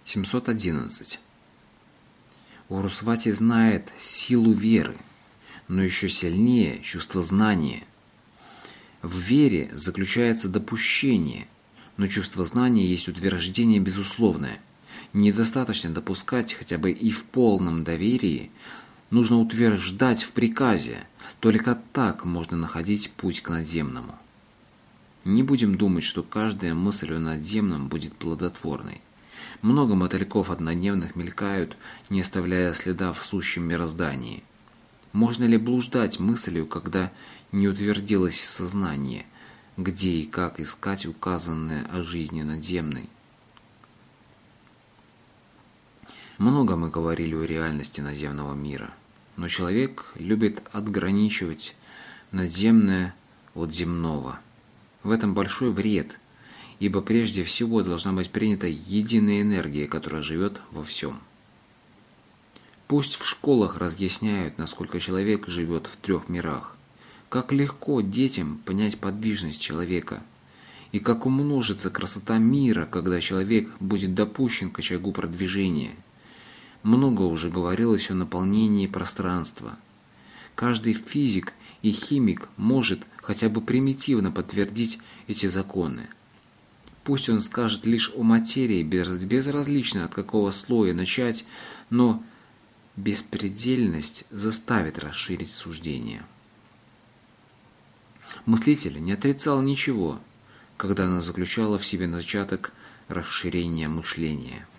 711. Урусвати знает силу веры, но еще сильнее чувство знания. В вере заключается допущение, но чувство знания есть утверждение безусловное. Недостаточно допускать хотя бы и в полном доверии, нужно утверждать в приказе, только так можно находить путь к надземному. Не будем думать, что каждая мысль о надземном будет плодотворной. Много мотыльков однодневных мелькают, не оставляя следа в сущем мироздании. Можно ли блуждать мыслью, когда не утвердилось сознание, где и как искать указанное о жизни надземной? Много мы говорили о реальности надземного мира, но человек любит отграничивать надземное от земного. В этом большой вред, ибо прежде всего должна быть принята единая энергия, которая живет во всем. Пусть в школах разъясняют, насколько человек живет в 3 мирах, как легко детям понять подвижность человека, и как умножится красота мира, когда человек будет допущен к очагу продвижения. Много уже говорилось о наполнении пространства. Каждый физик и химик может хотя бы примитивно подтвердить эти законы. Пусть он скажет лишь о материи, безразлично от какого слоя начать, но беспредельность заставит расширить суждение. Мыслитель не отрицал ничего, когда она заключала в себе начаток расширения мышления.